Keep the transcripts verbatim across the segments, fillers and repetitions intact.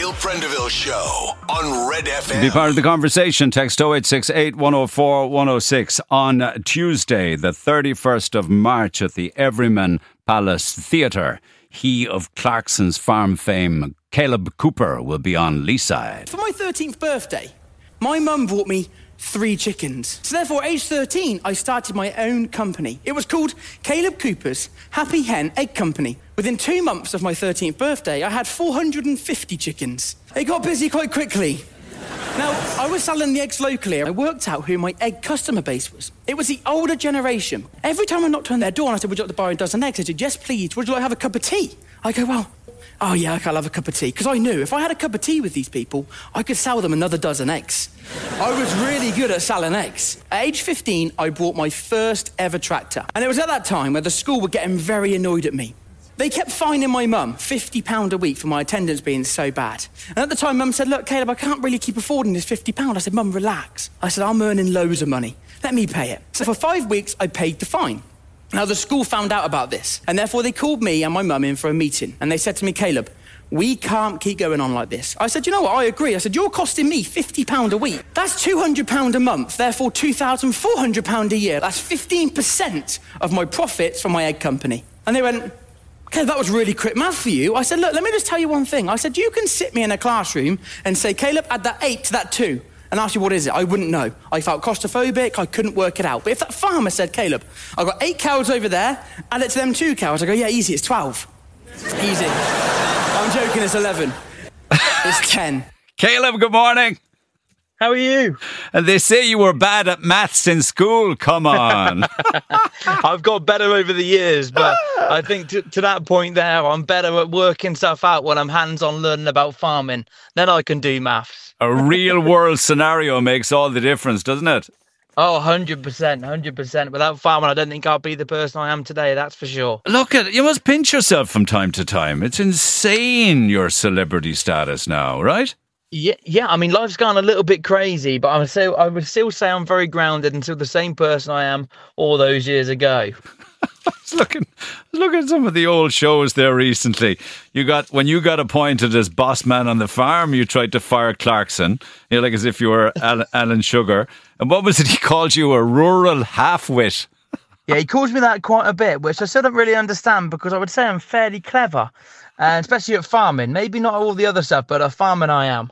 Neil Prendeville Show on Red F M. Be part of the conversation. Text oh eight six eight, one oh four, one oh six on Tuesday, the thirty-first of March at the Everyman Palace Theatre. He of Clarkson's farm fame, Caleb Cooper, will be on Leaside. For my thirteenth birthday, my mum bought me three chickens. So therefore, at age thirteen, I started my own company. It was called Caleb Cooper's Happy Hen Egg Company. Within two months of my thirteenth birthday, I had four hundred fifty chickens. It got busy quite quickly. Now, I was selling the eggs locally. I worked out who my egg customer base was. It was the older generation. Every time I knocked on their door and I said, would you like to buy a dozen eggs? They said, yes, please. Would you like to have a cup of tea? I go, well, oh, yeah, okay, I'll have a cup of tea. Because I knew if I had a cup of tea with these people, I could sell them another dozen eggs. I was really good at selling eggs. At age fifteen, I bought my first ever tractor. And it was at that time where the school were getting very annoyed at me. They kept fining my mum fifty pounds a week for my attendance being so bad. And at the time, Mum said, look, Caleb, I can't really keep affording this fifty pounds. I said, Mum, relax. I said, I'm earning loads of money. Let me pay it. So for five weeks, I paid the fine. Now, the school found out about this, and therefore they called me and my mum in for a meeting. And they said to me, Caleb, we can't keep going on like this. I said, you know what, I agree. I said, you're costing me fifty pounds a week. That's two hundred pounds a month, therefore two thousand four hundred pounds a year. That's fifteen percent of my profits from my egg company. And they went, okay, that was really quick math for you. I said, look, let me just tell you one thing. I said, you can sit me in a classroom and say, Caleb, add that eight to that two, and ask you what is it. I wouldn't know. I felt claustrophobic. I couldn't work it out. But if that farmer said, Caleb, I've got eight cows over there, add it to them two cows, I go, yeah, easy, it's twelve. Easy. I'm joking, it's eleven. It's ten. Caleb, good morning. How are you? And they say you were bad at maths in school. Come on. I've got better over the years, but I think to, to that point there, I'm better at working stuff out when I'm hands-on learning about farming. Then I can do maths. A real-world scenario makes all the difference, doesn't it? Oh, one hundred percent, one hundred percent. Without farming, I don't think I'll be the person I am today, that's for sure. Look at you must pinch yourself from time to time. It's insane, your celebrity status now, right? Yeah, yeah. I mean, life's gone a little bit crazy, but I would say I would still say I'm very grounded and still the same person I am all those years ago. I was looking, looking at some of the old shows there recently. You got when you got appointed as boss man on the farm, you tried to fire Clarkson. You know, like as if you were Alan, Alan Sugar. And what was it? He called you a rural half-wit. Yeah, he calls me that quite a bit, which I still don't really understand because I would say I'm fairly clever. And especially at farming. Maybe not all the other stuff, but at farming I am.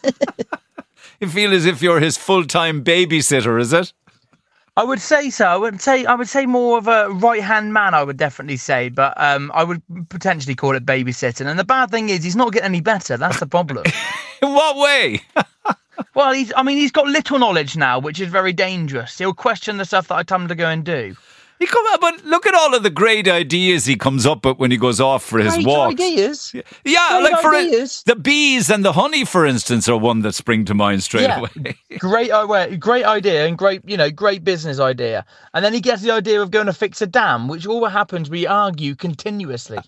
You feel as if you're his full-time babysitter, is it? I would say so. I would say I would say more of a right-hand man, I would definitely say. But um, I would potentially call it babysitting. And the bad thing is he's not getting any better. That's the problem. In what way? Well, he's, I mean, he's got little knowledge now, which is very dangerous. He'll question the stuff that I tell him to go and do. He come out, but look at all of the great ideas he comes up with when he goes off for his great walks. Ideas. Yeah, great like for ideas. A, the bees and the honey, for instance, are one that spring to mind straight yeah. away. Great, uh, great idea and great, you know, great business idea. And then he gets the idea of going to fix a dam, which all happens. We argue continuously.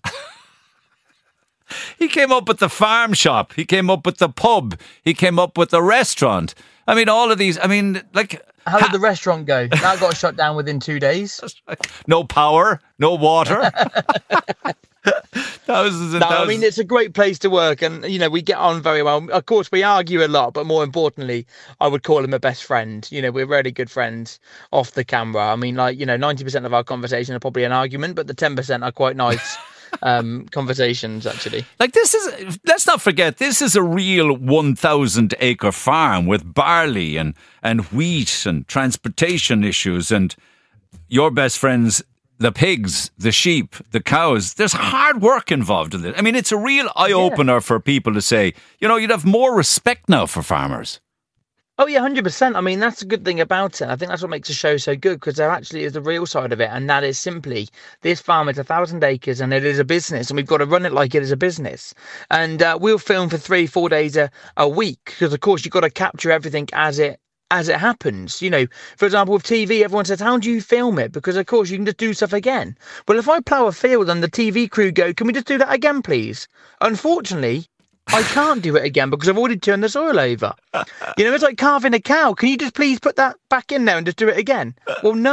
He came up with the farm shop. He came up with the pub. He came up with the restaurant. I mean, all of these. I mean, like. How did the restaurant go? That got shut down within two days. No power, no water. Thousands and no, thousands. I mean, it's a great place to work and, you know, we get on very well. Of course, we argue a lot, but more importantly, I would call him a best friend. You know, we're really good friends off the camera. I mean, like, you know, ninety percent of our conversation are probably an argument, but the ten percent are quite nice. um conversations actually. Like this is, let's not forget, this is a real one thousand acre farm with barley and and wheat and transportation issues and your best friends, the pigs, the sheep, the cows. There's hard work involved in this. I mean, it's a real eye-opener yeah. for people to say, you know, you'd have more respect now for farmers. Oh, yeah, one hundred percent. I mean, that's a good thing about it. I think that's what makes the show so good, because there actually is the real side of it. And that is simply this farm is a thousand acres and it is a business and we've got to run it like it is a business. And uh, we'll film for three, four days a, a week because, of course, you've got to capture everything as it as it happens. You know, for example, with T V, everyone says, how do you film it? Because, of course, you can just do stuff again. Well, if I plough a field and the T V crew go, can we just do that again, please? Unfortunately, I can't do it again because I've already turned the soil over. You know, it's like carving a cow. Can you just please put that back in there and just do it again? Well, no.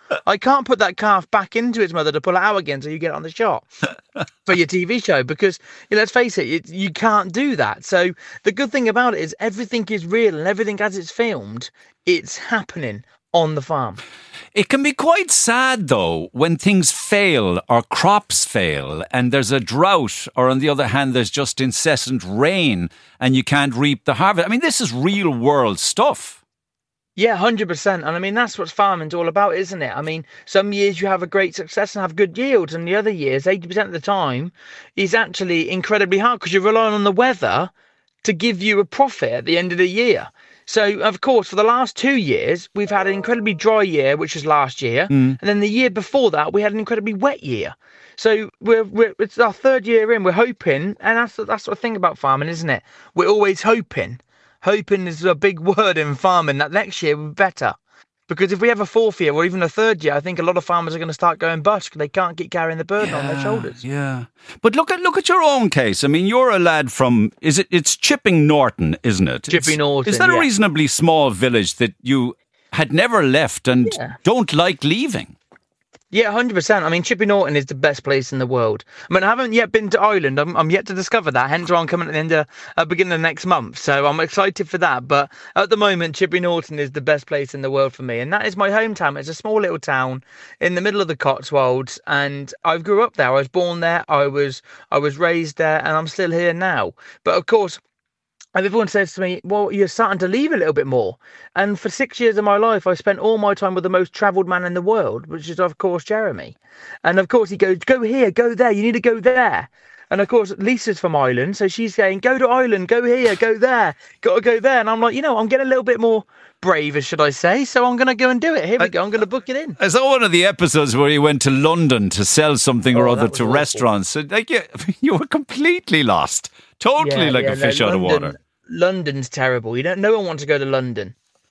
I can't put that calf back into its mother to pull it out again so you get it on the shot for your T V show because, you know, let's face it, it, you can't do that. So the good thing about it is everything is real and everything as it's filmed, it's happening on the farm. It can be quite sad, though, when things fail or crops fail and there's a drought, or on the other hand, there's just incessant rain and you can't reap the harvest. I mean, this is real world stuff. Yeah, one hundred percent. And I mean, that's what farming's all about, isn't it? I mean, some years you have a great success and have good yields, and the other years, eighty percent of the time, is actually incredibly hard because you're relying on the weather to give you a profit at the end of the year. So, of course, for the last two years, we've had an incredibly dry year, which was last year. Mm. And then the year before that, we had an incredibly wet year. So we're, we're it's our third year in, we're hoping, and that's, that's the thing about farming, isn't it? We're always hoping. Hoping is a big word in farming that next year will be better. Because if we have a fourth year or even a third year, I think a lot of farmers are going to start going bust because they can't keep carrying the burden yeah, on their shoulders. Yeah. But look at look at your own case. I mean, you're a lad from, is it, it's Chipping Norton, isn't it? Chipping it's, Norton, Is that yeah. a reasonably small village that you had never left and yeah. don't like leaving? Yeah, one hundred percent. I mean, Chipping Norton is the best place in the world. I mean, I haven't yet been to Ireland. I'm, I'm yet to discover that. Hence why I'm coming at the end of, uh, beginning of next month. So I'm excited for that. But at the moment, Chipping Norton is the best place in the world for me. And that is my hometown. It's a small little town in the middle of the Cotswolds. And I grew up there. I was born there. I was I was raised there. And I'm still here now. But of course, everyone says to me, well, you're starting to leave a little bit more. And for six years of my life, I spent all my time with the most travelled man in the world, which is, of course, Jeremy. And, of course, he goes, go here, go there, you need to go there. And, of course, Lisa's from Ireland, so she's saying, go to Ireland, go here, go there, got to go there. And I'm like, you know, I'm getting a little bit more braver, should I say, so I'm going to go and do it. Here we I, go, I'm going to book it in. I saw one of the episodes where he went to London to sell something oh, or other to awful. restaurants. So, like, you, you were completely lost, totally yeah, like yeah, a fish no, out London, of water. London's terrible. You don't. No one wants to go to London.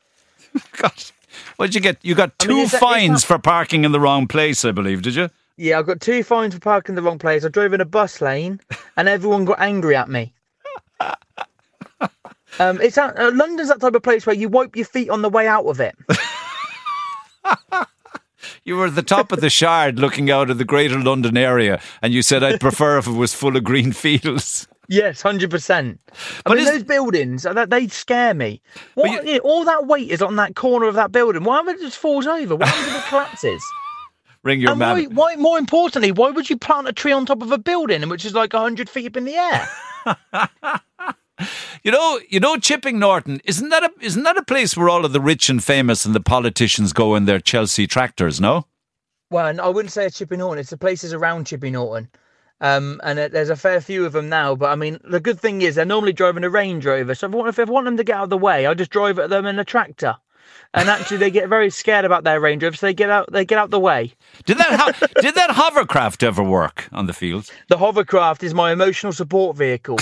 God, what did you get? You got two I mean, fines that, for parking in the wrong place, I believe. Did you? Yeah, I got two fines for parking in the wrong place. I drove in a bus lane, and everyone got angry at me. um, it's uh, London's that type of place where you wipe your feet on the way out of it. You were at the top of the Shard, looking out at the Greater London area, and you said, "I'd prefer if it was full of green fields." Yes, one hundred percent. I but mean, those buildings, they scare me. What, you, you know, all that weight is on that corner of that building. Why would it just falls over? Why would it collapses? Ring your and man. Why, why, more importantly, why would you plant a tree on top of a building which is like one hundred feet up in the air? You know, you know, Chipping Norton, isn't that a isn't that a place where all of the rich and famous and the politicians go in their Chelsea tractors, no? Well, I wouldn't say it's Chipping Norton. It's the places around Chipping Norton. Um, and uh, there's a fair few of them now. But, I mean, the good thing is they're normally driving a Range Rover. So if I, want, if I want them to get out of the way, I just drive at them in a tractor. And actually, they get very scared about their Range Rover, so they get out they get out the way. Did that ho- did that hovercraft ever work on the fields? The hovercraft is my emotional support vehicle.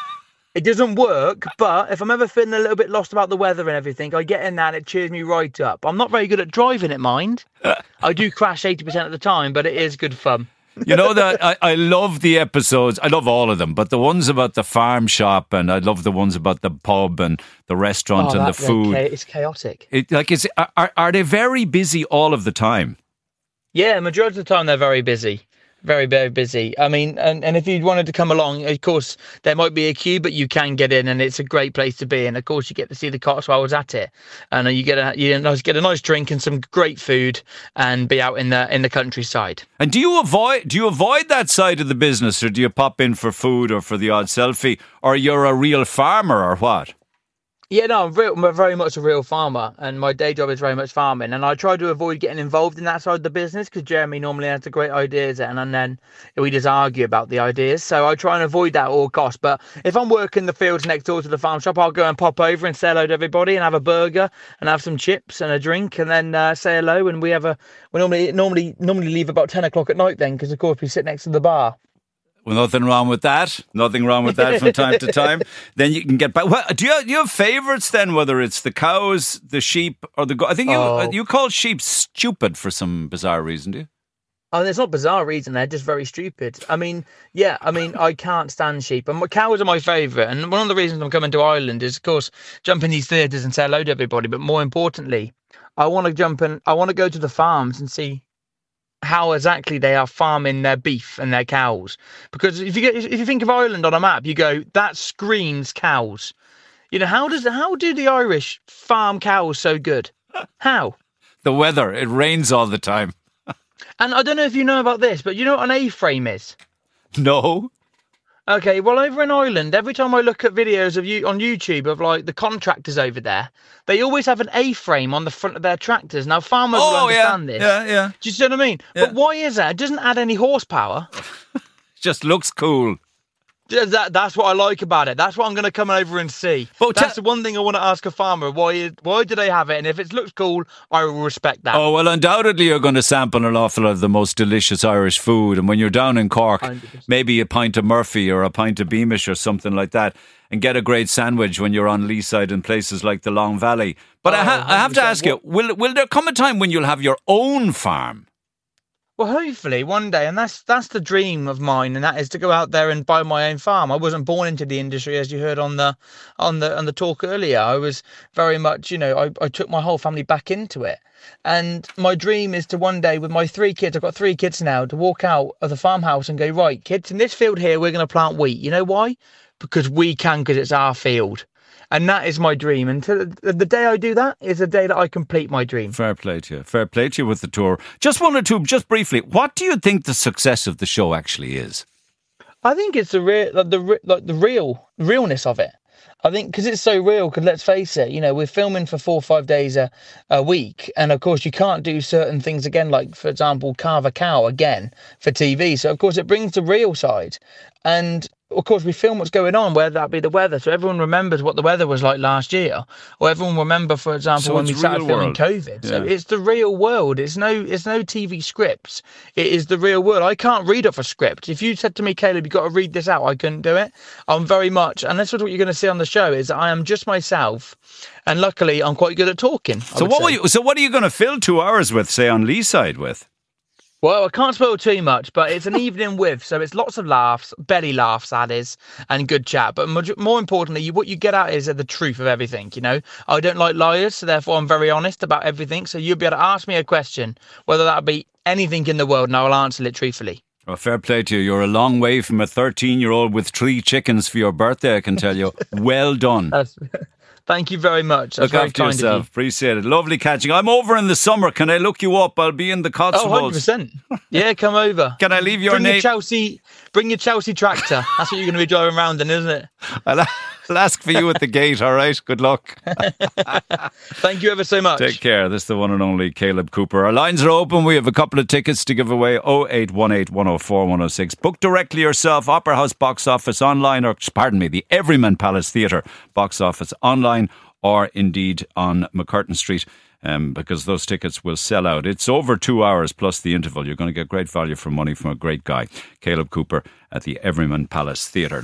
It doesn't work, but if I'm ever feeling a little bit lost about the weather and everything, I get in that and it cheers me right up. I'm not very good at driving it, mind. I do crash eighty percent of the time, but it is good fun. You know that I, I love the episodes. I love all of them, but the ones about the farm shop, and I love the ones about the pub and the restaurant oh, and that, the food. Cha- it's chaotic. It, like, is are are they very busy all of the time? Yeah, majority of the time they're very busy. Very, very busy. I mean, and, and if you wanted to come along, of course, there might be a queue, but you can get in, and it's a great place to be. And of course, you get to see the Cotswolds at it, and you get a you know, get a nice drink and some great food, and be out in the in the countryside. And do you avoid do you avoid that side of the business, or do you pop in for food or for the odd selfie, or you're a real farmer, or what? Yeah, no, I'm, real, I'm very much a real farmer, and my day job is very much farming. And I try to avoid getting involved in that side of the business because Jeremy normally has the great ideas, and, and then we just argue about the ideas. So I try and avoid that at all costs. But if I'm working the fields next door to the farm shop, I'll go and pop over and say hello to everybody and have a burger and have some chips and a drink, and then uh, say hello. And we have a we normally normally normally leave about ten o'clock at night then, because of course we sit next to the bar. Well, nothing wrong with that. Nothing wrong with that from time to time. Then you can get back. Well, do you, do you have favourites then, whether it's the cows, the sheep, or the goats? I think you oh. you call sheep stupid for some bizarre reason, do you? Oh, there's not bizarre reason. They're just very stupid. I mean, yeah, I mean, I can't stand sheep. And cows are my favourite. And one of the reasons I'm coming to Ireland is, of course, jump in these theatres and say hello to everybody. But more importantly, I want to jump in. I want to go to the farms and see how exactly they are farming their beef and their cows. Because if you get, if you think of Ireland on a map, you go, that screams cows. You know, how does how do the Irish farm cows so good? How? The weather. It rains all the time. And I don't know if you know about this, but you know what an A-frame is? No. Okay, well, over in Ireland, every time I look at videos of you on YouTube of like the contractors over there, they always have an A-frame on the front of their tractors. Now, farmers will Oh, understand yeah. this. Yeah, yeah. Do you see what I mean? Yeah. But why is that? It doesn't add any horsepower. Just looks cool. That, that's what I like about it. That's what I'm going to come over and see. But that's te- the one thing I want to ask a farmer. Why is, why do they have it? And if it looks cool, I will respect that. Oh, well, undoubtedly you're going to sample an awful lot of the most delicious Irish food. And when you're down in Cork, one hundred percent. maybe a pint of Murphy or a pint of Beamish or something like that, and get a great sandwich when you're on Leeside in places like the Long Valley. But I, ha- Oh, I have to ask you, what- will will there come a time when you'll have your own farm? Well, hopefully one day, and that's that's the dream of mine, and that is to go out there and buy my own farm. I wasn't born into the industry, as you heard on the on the on the talk earlier. I was very much, you know, I, I took my whole family back into it, and my dream is to one day, with my three kids, I've got three kids now, to walk out of the farmhouse and go, right, kids, in this field here, we're going to plant wheat. You know why? Because we can, because it's our field. And that is my dream. And to the, the day I do that is the day that I complete my dream. Fair play to you. Fair play to you with the tour. Just one or two, just briefly, what do you think the success of the show actually is? I think it's the real, like the re- like the real realness of it. I think because it's so real. Because let's face it, you know, we're filming for four or five days a, a week, and of course you can't do certain things again, like for example, carve a cow again for T V. So of course it brings the real side, and of course we film what's going on, whether that be the weather, so everyone remembers what the weather was like last year, or everyone will remember, for example, So when we it's started real filming world. COVID. So Yeah. it's the real world. It's no, it's no T V scripts. It is the real world. I can't read off a script. If you said to me, Caleb, you've got to read this out, I couldn't do it. I'm very much, and that's what you're going to see on the show, is that I am just myself, and luckily I'm quite good at talking. I So would what say. were you, so what are you going to fill two hours with, say, on Leeside with? Well, I can't spoil too much, but it's an evening with, so it's lots of laughs, belly laughs, that is, and good chat. But mo- more importantly, you, what you get out is the truth of everything, you know? I don't like liars, so therefore I'm very honest about everything. So you'll be able to ask me a question, whether that be anything in the world, and I will answer it truthfully. Well, fair play to you. You're a long way from a thirteen-year-old with three chickens for your birthday, I can tell you. Well done. That's, thank you very much. That's Look very after kind yourself. of you. Appreciate it. Lovely catching. I'm over in the summer. Can I look you up? I'll be in the Oh, one hundred Cotswolds. percent. Yeah, come over. Can I leave your bring name? Your Chelsea, bring your Chelsea tractor. That's what you're going to be driving around in, isn't it? I'll, I'll ask for you at the gate, all right? Good luck. Thank you ever so much. Take care. This is the one and only Caleb Cooper. Our lines are open. We have a couple of tickets to give away. oh eight one eight, one oh four, one oh six. Book directly yourself. Opera House box office online, or pardon me, the Everyman Palace Theatre box office online, or indeed on McCurtain Street, um, because those tickets will sell out. It's over two hours plus the interval. You're going to get great value for money from a great guy, Caleb Cooper, at the Everyman Palace Theatre.